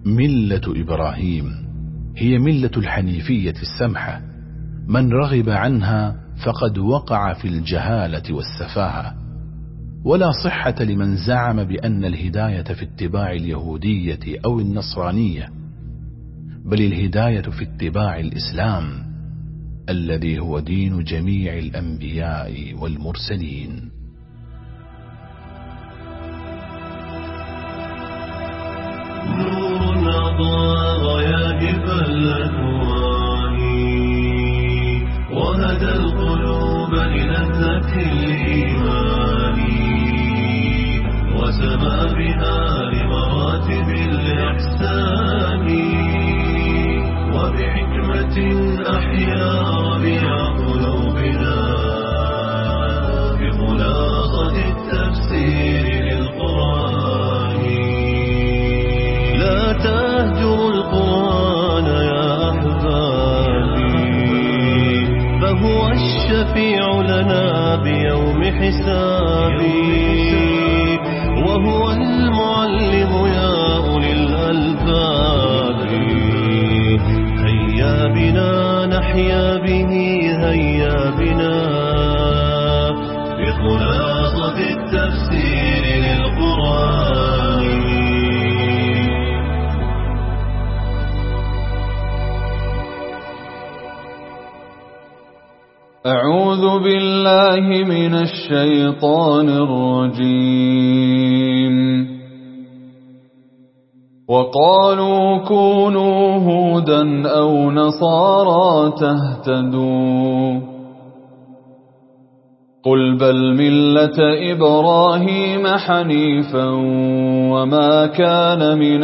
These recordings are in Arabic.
ملة إبراهيم هي ملة الحنيفية السمحة، من رغب عنها فقد وقع في الجهالة والسفاهة. ولا صحة لمن زعم بأن الهداية في اتباع اليهودية أو النصرانية، بل الهداية في اتباع الإسلام الذي هو دين جميع الأنبياء والمرسلين. نور أضاء غياهب الأكوان وهدى القلوب للذة الإيمان، وسما بها لمراتب الإحسان، وبحكمة أحيا ربيع قلوبنا بخلاصة التفسير للقرآن. لا تهجروا القرآن يا أحبابي، فهو الشفيع لنا بيوم حسابي، وهو المعلم يا أولي الألباب. هيا بنا نحيا به، هيا بنا بخلاصة التفسير للقرآن. أعوذ بالله من الشيطان الرجيم. وقالوا كونوا هودا أو نصارى تهتدوا، قل بل ملة إبراهيم حنيفا وما كان من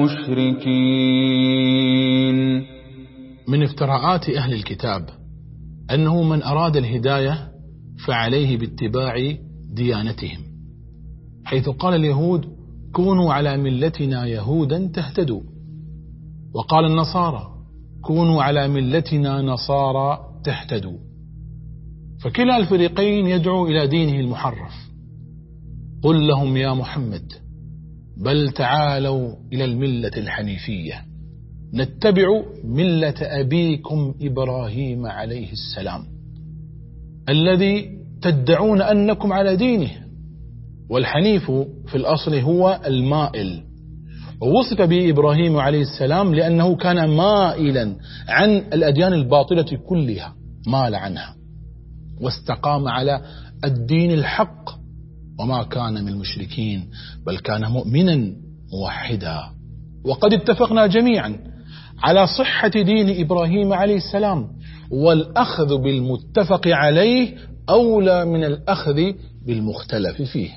المشركين. من افتراءات أهل الكتاب أنه من أراد الهداية فعليه باتباع ديانتهم، حيث قال اليهود كونوا على ملتنا يهودا تهتدوا، وقال النصارى كونوا على ملتنا نصارى تهتدوا، فكلا الفريقين يدعو إلى دينه المحرف. قل لهم يا محمد بل تعالوا إلى الملة الحنيفية نتبع ملة أبيكم إبراهيم عليه السلام الذي تدعون أنكم على دينه. والحنيف في الأصل هو المائل، ووصف به إبراهيم عليه السلام لأنه كان مائلا عن الأديان الباطلة كلها، مال عنها واستقام على الدين الحق، وما كان من المشركين بل كان مؤمنا موحدا. وقد اتفقنا جميعا على صحة دين إبراهيم عليه السلام، والأخذ بالمتفق عليه أولى من الأخذ بالمختلف فيه.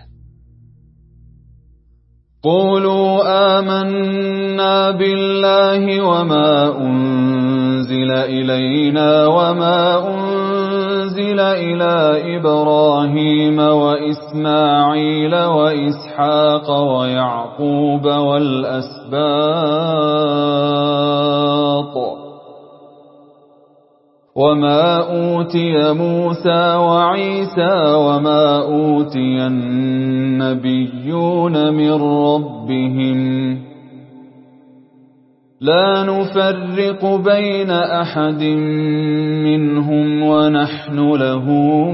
قولوا آمنا بالله وما أنزل إلينا وما أنزل إلى إبراهيم وإسماعيل وإسحاق ويعقوب والأسباط وما أوتي موسى وعيسى وما أوتي النبيون من ربهم لا نفرق بين أحد منهم ونحن له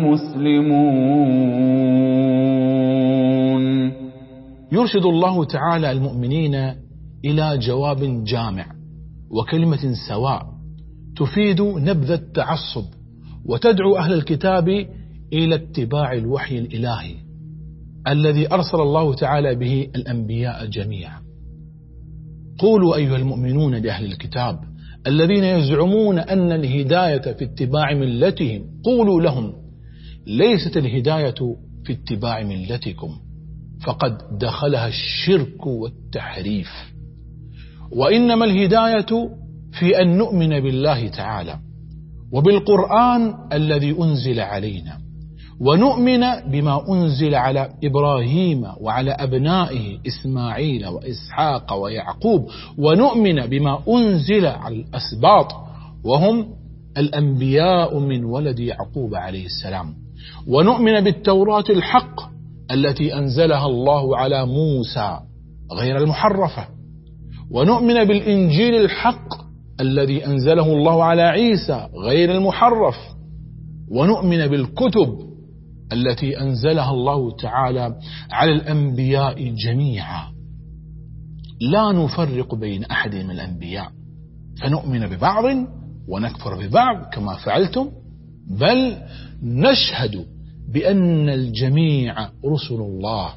مسلمون. يرشد الله تعالى المؤمنين إلى جواب جامع وكلمة سواء تفيد نبذ التعصب، وتدعو أهل الكتاب إلى اتباع الوحي الإلهي الذي أرسل الله تعالى به الأنبياء جميعا. قولوا أيها المؤمنون لأهل الكتاب الذين يزعمون أن الهداية في اتباع ملتهم، قولوا لهم ليست الهداية في اتباع ملتكم، فقد دخلها الشرك والتحريف، وإنما الهداية في أن نؤمن بالله تعالى وبالقرآن الذي أنزل علينا، ونؤمن بما أنزل على إبراهيم وعلى أبنائه إسماعيل وإسحاق ويعقوب، ونؤمن بما أنزل على الأسباط وهم الأنبياء من ولد يعقوب عليه السلام، ونؤمن بالتوراة الحق التي أنزلها الله على موسى غير المحرفة، ونؤمن بالإنجيل الحق الذي أنزله الله على عيسى غير المحرف، ونؤمن بالكتب التي أنزلها الله تعالى على الأنبياء جميعا، لا نفرق بين أحد من الأنبياء، فنؤمن ببعض ونكفر ببعض كما فعلتم، بل نشهد بأن الجميع رسل الله،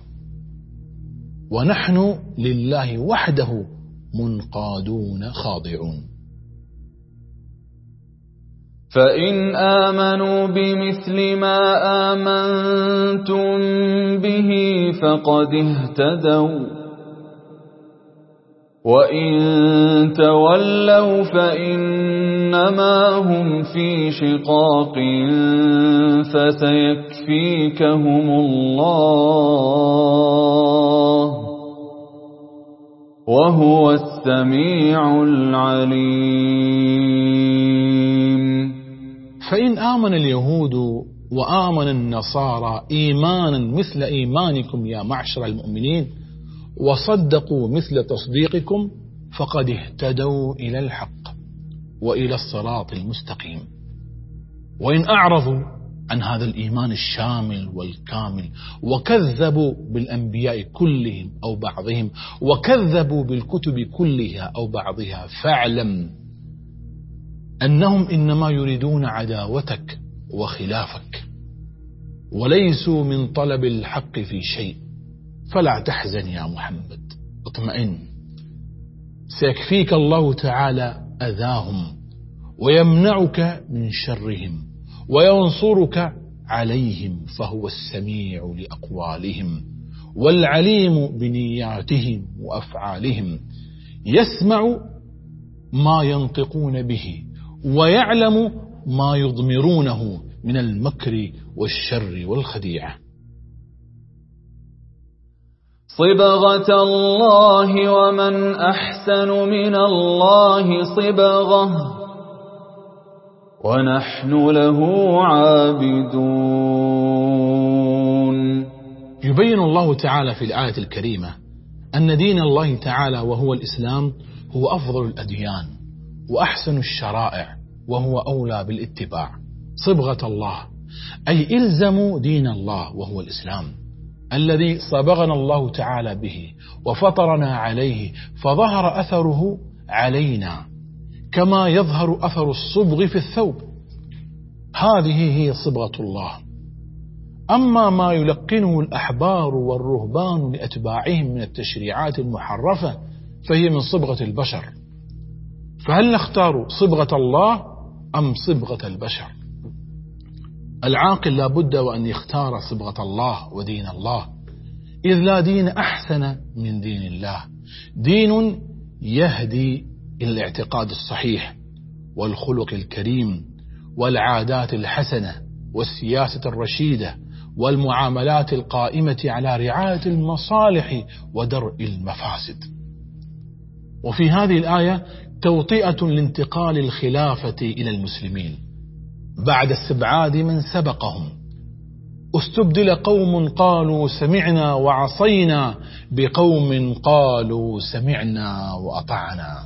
ونحن لله وحده منقادون خاضعون. فإن آمنوا بمثل ما آمنتم به فقد اهتدوا، وإن تولوا فإنما هم في شقاق فسيكفيكهم الله وهو السميع العليم. فإن آمن اليهود وآمن النصارى إيمانا مثل إيمانكم يا معشر المؤمنين، وصدقوا مثل تصديقكم، فقد اهتدوا إلى الحق وإلى الصراط المستقيم. وإن أعرضوا عن هذا الإيمان الشامل والكامل وكذبوا بالأنبياء كلهم أو بعضهم، وكذبوا بالكتب كلها أو بعضها، فاعلم أنهم إنما يريدون عداوتك وخلافك، وليسوا من طلب الحق في شيء. فلا تحزن يا محمد، اطمئن، سيكفيك الله تعالى أذاهم ويمنعك من شرهم وينصرك عليهم، فهو السميع لأقوالهم والعليم بنياتهم وأفعالهم، يسمع ما ينطقون به ويعلم ما يضمرونه من المكر والشر والخديعة. صبغة الله ومن أحسن من الله صبغة ونحن له عابدون. يبين الله تعالى في الآية الكريمة أن دين الله تعالى وهو الإسلام هو أفضل الأديان وأحسن الشرائع، وهو أولى بالاتباع. صبغة الله أي إلزموا دين الله وهو الإسلام الذي صبغنا الله تعالى به وفطرنا عليه، فظهر أثره علينا كما يظهر أثر الصبغ في الثوب. هذه هي صبغة الله. أما ما يلقنه الأحبار والرهبان لأتباعهم من التشريعات المحرفة فهي من صبغة البشر، فهل نختار صبغة الله أم صبغة البشر؟ العاقل لا بد وأن يختار صبغة الله ودين الله، إذ لا دين أحسن من دين الله، دين يهدي إلى الاعتقاد الصحيح والخلق الكريم والعادات الحسنة والسياسة الرشيدة والمعاملات القائمة على رعاية المصالح ودرء المفاسد. وفي هذه الآية توطئة لانتقال الخلافة إلى المسلمين بعد استبعاد من سبقهم. استبدل قوم قالوا سمعنا وعصينا بقوم قالوا سمعنا وأطعنا.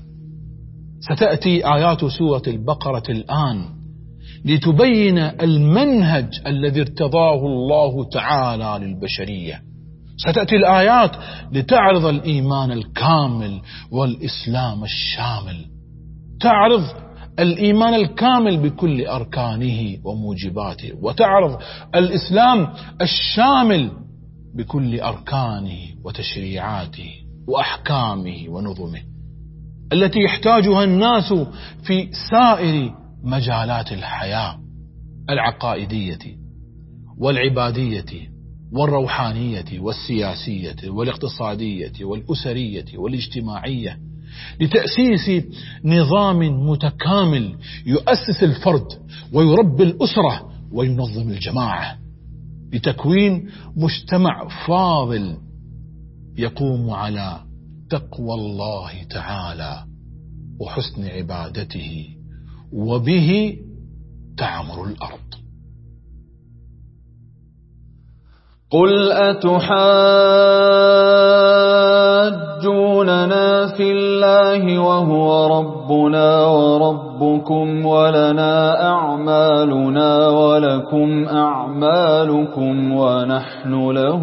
ستأتي آيات سورة البقرة الآن لتبين المنهج الذي ارتضاه الله تعالى للبشرية. ستأتي الآيات لتعرض الإيمان الكامل والإسلام الشامل، تعرض الإيمان الكامل بكل أركانه وموجباته، وتعرض الإسلام الشامل بكل أركانه وتشريعاته وأحكامه ونظمه التي يحتاجها الناس في سائر مجالات الحياة العقائدية والعبادية والروحانية والسياسية والاقتصادية والأسرية والاجتماعية، لتأسيس نظام متكامل يؤسس الفرد ويربي الأسرة وينظم الجماعة، لتكوين مجتمع فاضل يقوم على تقوى الله تعالى وحسن عبادته، وبه تعمر الأرض. قل أتحاجوننا في الله وهو ربنا وربكم ولنا أعمالنا ولكم أعمالكم ونحن له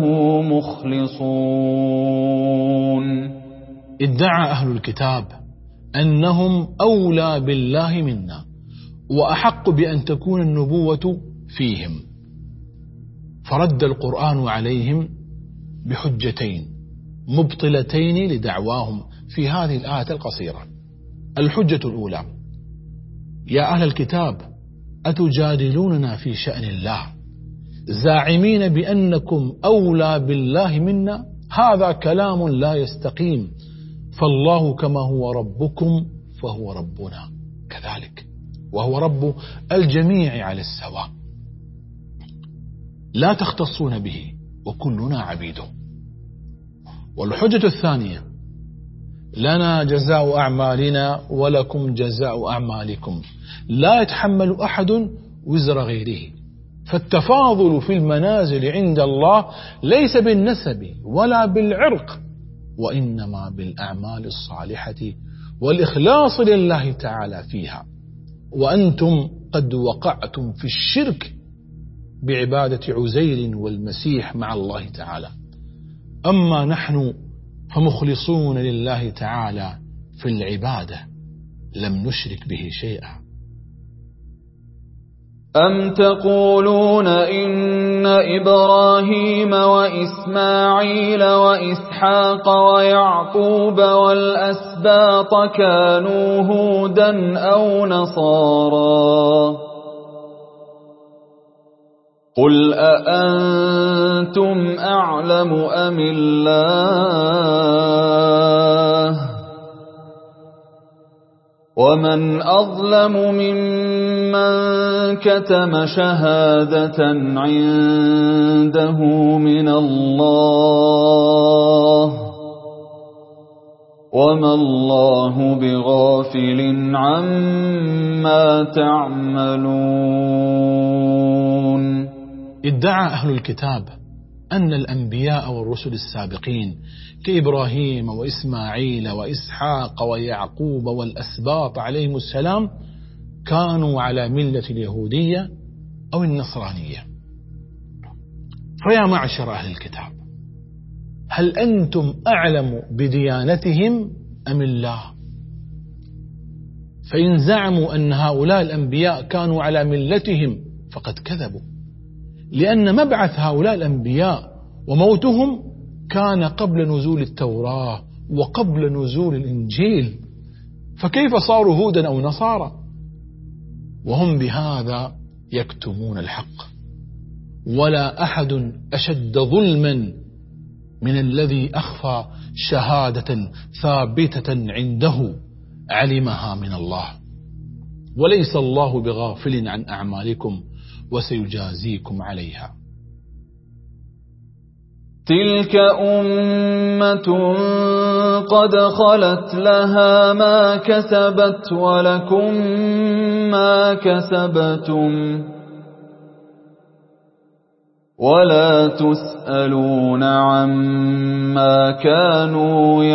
مخلصون. ادعى أهل الكتاب أنهم أولى بالله منا وأحق بأن تكون النبوة فيهم، فرد القرآن عليهم بحجتين مبطلتين لدعواهم في هذه الآية القصيرة. الحجة الأولى: يا أهل الكتاب أتجادلوننا في شأن الله زاعمين بأنكم أولى بالله منا؟ هذا كلام لا يستقيم، فالله كما هو ربكم فهو ربنا كذلك، وهو رب الجميع على السواء، لا تختصون به وكلنا عبيده. والحجة الثانية: لنا جزاء أعمالنا ولكم جزاء أعمالكم، لا يتحمل أحد وزر غيره، فالتفاضل في المنازل عند الله ليس بالنسب ولا بالعرق، وإنما بالأعمال الصالحة والإخلاص لله تعالى فيها. وأنتم قد وقعتم في الشرك بعبادة عزير والمسيح مع الله تعالى، أما نحن فمخلصون لله تعالى في العبادة، لم نشرك به شيئا. أم تقولون إن إبراهيم وإسماعيل وإسحاق ويعقوب والأسباط كانوا هودا أو نصارى؟ قل أأنتم أعلم أم الله؟ ومن أظلم ممن كتم شهادة عنده من الله، وما الله بغافل عما تعملون. ادعى أهل الكتاب أن الأنبياء والرسل السابقين كإبراهيم وإسماعيل وإسحاق ويعقوب والأسباط عليهم السلام كانوا على ملة اليهودية أو النصرانية. فيا معشر أهل الكتاب، هل أنتم أعلم بديانتهم أم الله؟ فإن زعموا أن هؤلاء الأنبياء كانوا على ملتهم فقد كذبوا، لأن مبعث هؤلاء الأنبياء وموتهم كان قبل نزول التوراة وقبل نزول الإنجيل، فكيف صاروا هودا أو نصارى؟ وهم بهذا يكتمون الحق، ولا أحد أشد ظلما من الذي أخفى شهادة ثابتة عنده علمها من الله، وليس الله بغافل عن أعمالكم وسيجازيكم عليها. تلك أمة قد خلت لها ما كسبت ولكم ما كسبتم ولا تسألون عما كانوا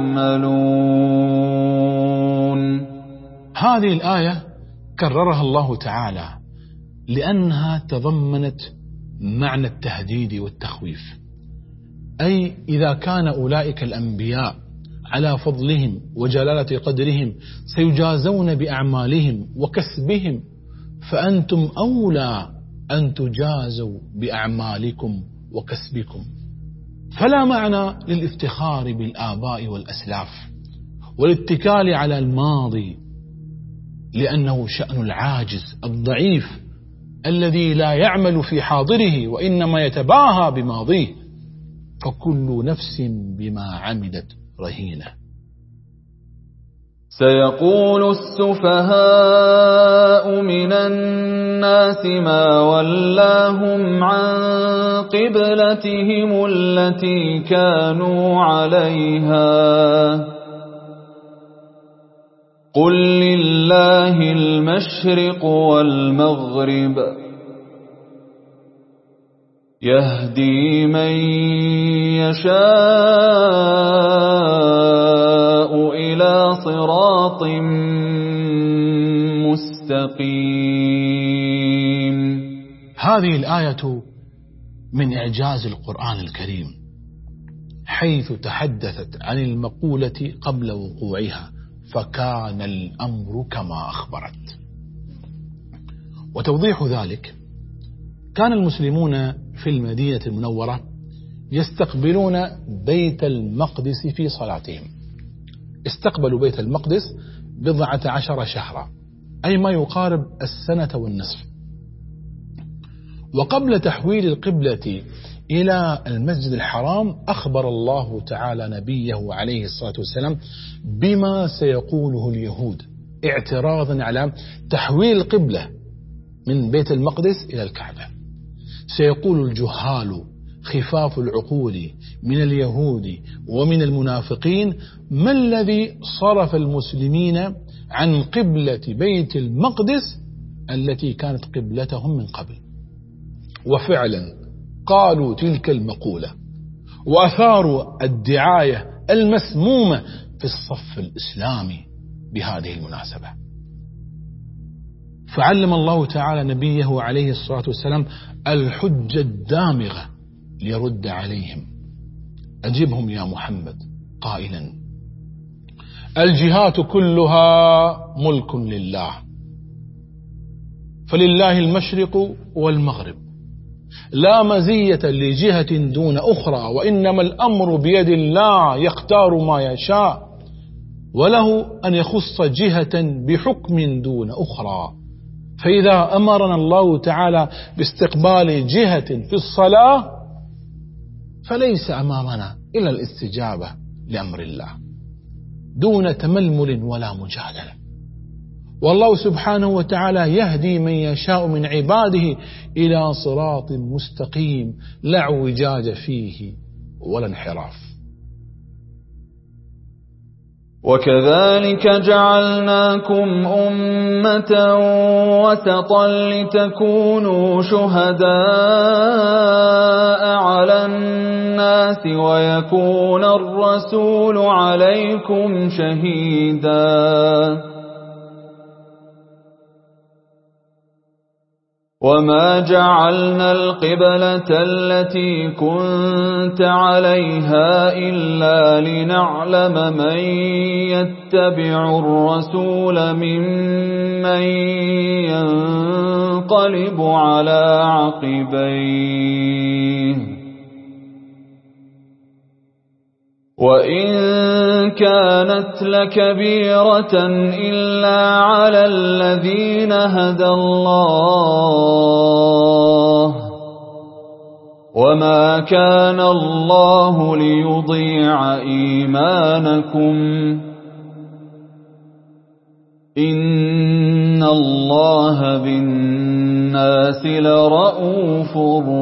يعملون. هذه الآية كررها الله تعالى لأنها تضمنت معنى التهديد والتخويف، أي إذا كان أولئك الأنبياء على فضلهم وجلالة قدرهم سيجازون بأعمالهم وكسبهم، فأنتم أولى أن تجازوا بأعمالكم وكسبكم. فلا معنى للافتخار بالآباء والأسلاف والاتكال على الماضي، لأنه شأن العاجز الضعيف الذي لا يعمل في حاضره وإنما يتباهى بماضيه، فكل نفس بما عملت رهينة. سيقول السفهاء من الناس ما ولاهم عن قبلتهم التي كانوا عليها، قل لله المشرق والمغرب يهدي من يشاء صراط مستقيم. هذه الآية من إعجاز القرآن الكريم، حيث تحدثت عن المقولة قبل وقوعها، فكان الأمر كما أخبرت. وتوضيح ذلك، كان المسلمون في المدينة المنورة يستقبلون بيت المقدس في صلاتهم. استقبلوا بيت المقدس 14 شهرا، أي ما يقارب السنة والنصف. وقبل تحويل القبلة إلى المسجد الحرام أخبر الله تعالى نبيه عليه الصلاة والسلام بما سيقوله اليهود اعتراضا على تحويل القبلة من بيت المقدس إلى الكعبة. سيقول الجهال خفاف العقول من اليهود ومن المنافقين: ما الذي صرف المسلمين عن قبلة بيت المقدس التي كانت قبلتهم من قبل؟ وفعلا قالوا تلك المقولة، وأثاروا الدعاية المسمومة في الصف الإسلامي بهذه المناسبة. فعلم الله تعالى نبيه عليه الصلاة والسلام الحجة الدامغة ليرد عليهم. أجبهم يا محمد قائلا: الجهات كلها ملك لله، فلله المشرق والمغرب، لا مزية لجهة دون أخرى، وإنما الأمر بيد الله يختار ما يشاء، وله أن يخص جهة بحكم دون أخرى. فإذا أمرنا الله تعالى باستقبال جهة في الصلاة فليس أمامنا إلا الاستجابة لأمر الله دون تململ ولا مجادلة. والله سبحانه وتعالى يهدي من يشاء من عباده إلى صراط مستقيم لا اعوجاج فيه ولا انحراف. وكذلك جعلناكم أمة وسطا لتكونوا شهداء على الناس ويكون الرسول عليكم شهيدا. وما جعلنا القبلة التي كنت عليها إلا لنعلم من يتبع الرسول ممن ينقلب على عقبيه، وإن كانت لكبيرة إلا على الذين هدى الله، وما كان الله ليضيع إيمانكم، إن الله بالناس لرؤوف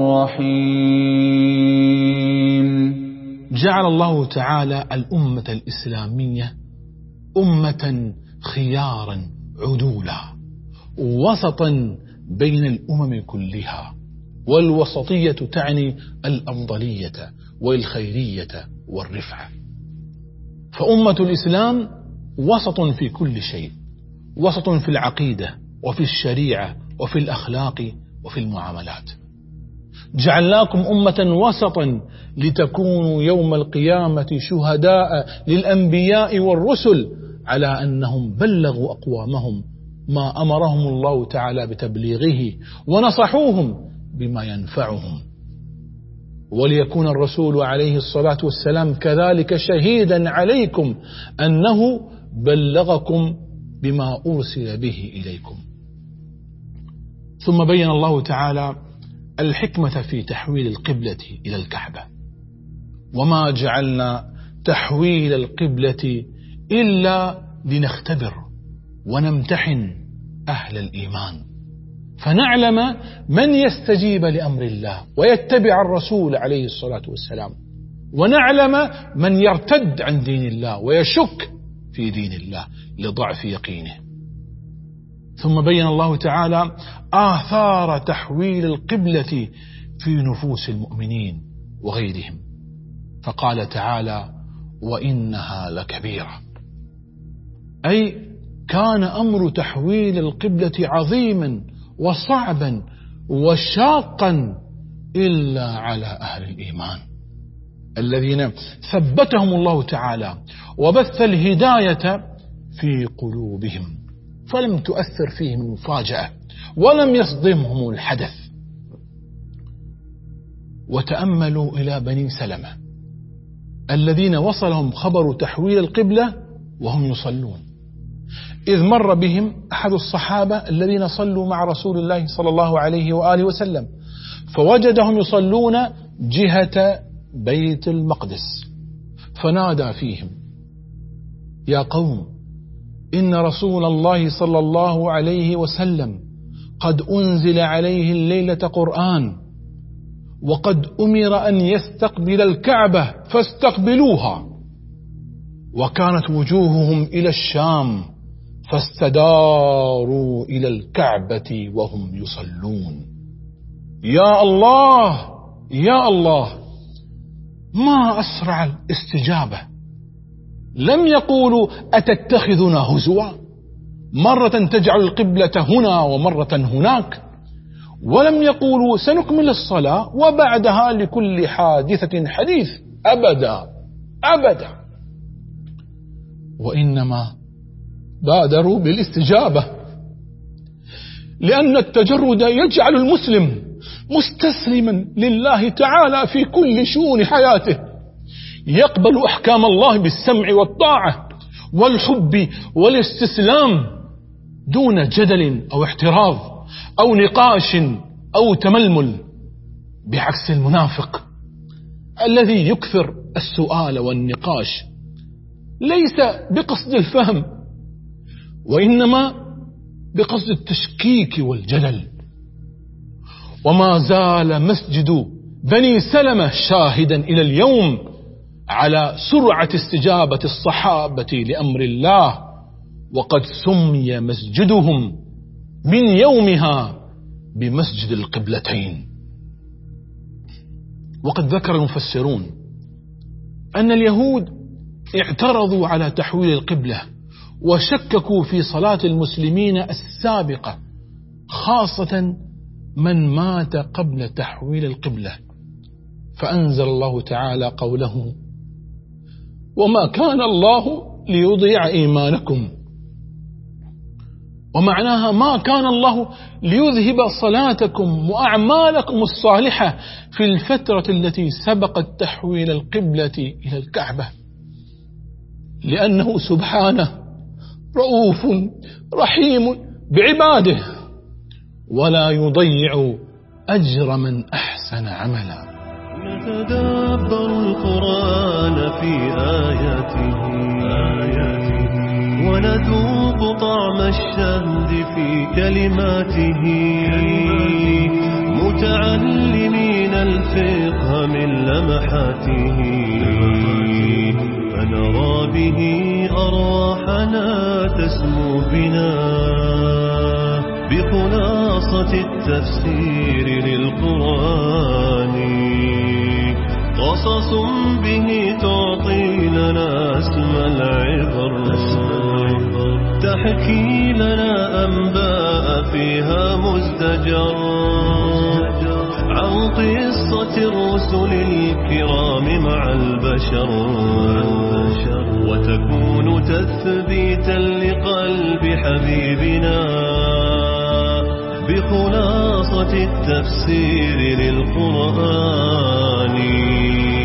رحيم. جعل الله تعالى الأمة الإسلامية أمة خيارا عدولا وسطا بين الأمم كلها، والوسطية تعني الأفضلية والخيرية والرفعة. فأمة الإسلام وسط في كل شيء، وسط في العقيدة وفي الشريعة وفي الأخلاق وفي المعاملات. جعلناكم أمة وسطا لتكونوا يوم القيامة شهداء للأنبياء والرسل على أنهم بلغوا أقوامهم ما أمرهم الله تعالى بتبليغه ونصحوهم بما ينفعهم، وليكون الرسول عليه الصلاة والسلام كذلك شهيدا عليكم أنه بلغكم بما أرسل به إليكم. ثم بين الله تعالى الحكمة في تحويل القبلة إلى الكعبة: وما جعلنا تحويل القبلة إلا لنختبر ونمتحن أهل الإيمان، فنعلم من يستجيب لأمر الله ويتبع الرسول عليه الصلاة والسلام، ونعلم من يرتد عن دين الله ويشك في دين الله لضعف يقينه. ثم بين الله تعالى آثار تحويل القبلة في نفوس المؤمنين وغيرهم، فقال تعالى: وإنها لكبيرة. أي كان أمر تحويل القبلة عظيما وصعبا وشاقا إلا على أهل الإيمان الذين ثبتهم الله تعالى وبث الهداية في قلوبهم، فلم تؤثر فيهم المفاجأة ولم يصدمهم الحدث. وتأملوا إلى بني سلمة الذين وصلهم خبر تحويل القبلة وهم يصلون، إذ مر بهم أحد الصحابة الذين صلوا مع رسول الله صلى الله عليه وآله وسلم، فوجدهم يصلون جهة بيت المقدس، فنادى فيهم: يا قوم، إن رسول الله صلى الله عليه وسلم قد أنزل عليه الليلة قرآن، وقد أمر أن يستقبل الكعبة فاستقبلوها، وكانت وجوههم إلى الشام فاستداروا إلى الكعبة وهم يصلون. يا الله يا الله، ما أسرع الاستجابة. لم يقولوا أتتخذنا هزوا، مرة تجعل القبلة هنا ومرة هناك، ولم يقولوا سنكمل الصلاة وبعدها لكل حادثة حديث، أبدا أبدا، وإنما بادروا بالاستجابة، لأن التجرد يجعل المسلم مستسلما لله تعالى في كل شؤون حياته، يقبل أحكام الله بالسمع والطاعة والحب والاستسلام دون جدل أو احتراض أو نقاش أو تململ، بعكس المنافق الذي يكثر السؤال والنقاش ليس بقصد الفهم، وإنما بقصد التشكيك والجدل. وما زال مسجد بني سلمة شاهدا إلى اليوم على سرعة استجابة الصحابة لأمر الله، وقد سمي مسجدهم من يومها بمسجد القبلتين. وقد ذكر المفسرون أن اليهود اعترضوا على تحويل القبلة وشككوا في صلاة المسلمين السابقة، خاصة من مات قبل تحويل القبلة، فأنزل الله تعالى قوله: وما كان الله ليضيع إيمانكم. ومعناها ما كان الله ليذهب صلاتكم وأعمالكم الصالحة في الفترة التي سبقت تحويل القبلة إلى الكعبة، لأنه سبحانه رؤوف رحيم بعباده ولا يضيع أجر من أحسن عملا. نتدبر القرآن في آياته ونذوق طعم الشهد في كلماته، متعلمين الفقه من لمحاته، فنرى به أرواحنا تسمو بنا بخلاصة التفسير للقرآن، قصص به تعطي لنا اسم العبر، تحكي لنا أنباء فيها مزدجر عن قصة الرسل الكرام مع البشر، وتكون تثبيتا لقلب حبيبنا بخلاصة التفسير للقرآن.